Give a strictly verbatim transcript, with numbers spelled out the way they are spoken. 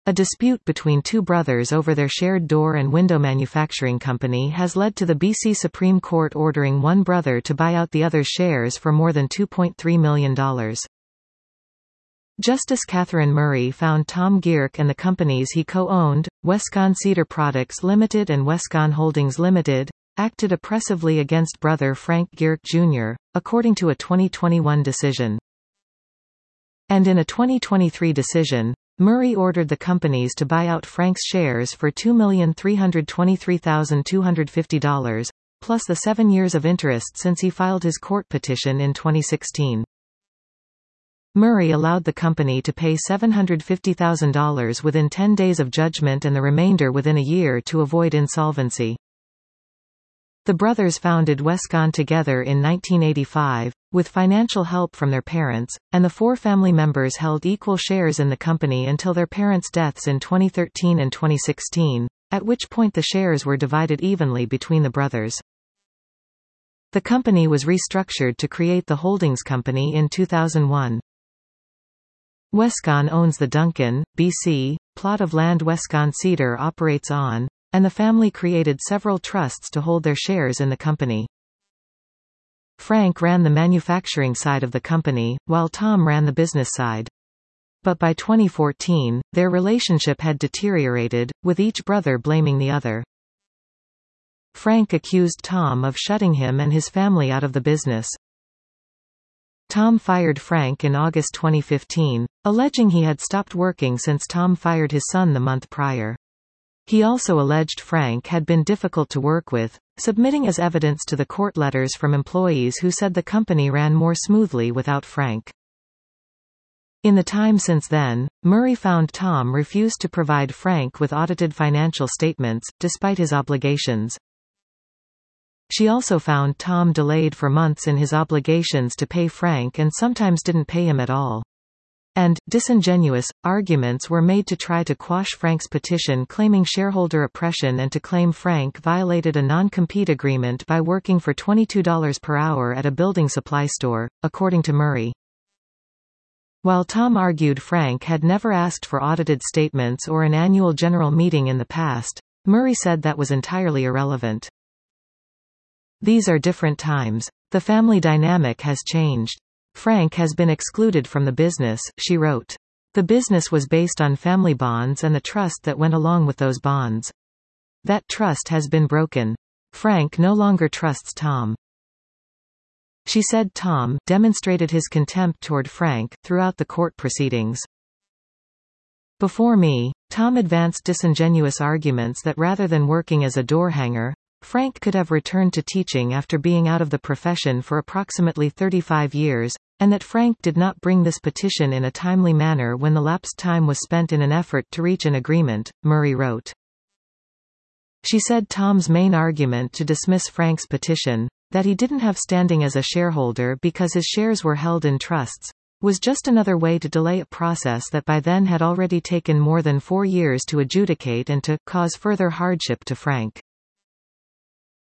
A dispute between two brothers over their shared door and window manufacturing company has led to the B C Supreme Court ordering one brother to buy out the other's shares for more than two point three million dollars. Justice Catherine Murray found Tom Gierke and the companies he co-owned, Westcon Cedar Products Limited and Westcon Holdings Limited, acted oppressively against brother Frank Gierke Junior, according to a twenty twenty-one decision. And in a twenty twenty-three decision, Murray ordered the companies to buy out Frank's shares for two million three hundred twenty-three thousand two hundred fifty dollars, plus the seven years of interest since he filed his court petition in twenty sixteen. Murray allowed the company to pay seven hundred fifty thousand dollars within ten days of judgment and the remainder within a year to avoid insolvency. The brothers founded Westcon together in nineteen eighty-five, with financial help from their parents, and the four family members held equal shares in the company until their parents' deaths in twenty thirteen and twenty sixteen, at which point the shares were divided evenly between the brothers. The company was restructured to create the holdings company in two thousand one. Westcon owns the Duncan, B C, plot of land Westcon Cedar operates on, and the family created several trusts to hold their shares in the company. Frank ran the manufacturing side of the company, while Tom ran the business side. But by twenty fourteen, their relationship had deteriorated, with each brother blaming the other. Frank accused Tom of shutting him and his family out of the business. Tom fired Frank in August twenty fifteen, alleging he had stopped working since Tom fired his son the month prior. He also alleged Frank had been difficult to work with, submitting as evidence to the court letters from employees who said the company ran more smoothly without Frank. In the time since then, Murray found Tom refused to provide Frank with audited financial statements, despite his obligations. She also found Tom delayed for months in his obligations to pay Frank and sometimes didn't pay him at all. And, disingenuous, arguments were made to try to quash Frank's petition claiming shareholder oppression and to claim Frank violated a non-compete agreement by working for twenty-two dollars per hour at a building supply store, according to Murray. While Tom argued Frank had never asked for audited statements or an annual general meeting in the past, Murray said that was entirely irrelevant. These are different times. The family dynamic has changed. Frank has been excluded from the business, she wrote. The business was based on family bonds and the trust that went along with those bonds. That trust has been broken. Frank no longer trusts Tom. She said Tom demonstrated his contempt toward Frank throughout the court proceedings. Before me, Tom advanced disingenuous arguments that rather than working as a door hanger, Frank could have returned to teaching after being out of the profession for approximately thirty-five years, and that Frank did not bring this petition in a timely manner when the lapsed time was spent in an effort to reach an agreement, Murray wrote. She said Tom's main argument to dismiss Frank's petition, that he didn't have standing as a shareholder because his shares were held in trusts, was just another way to delay a process that by then had already taken more than four years to adjudicate and to cause further hardship to Frank.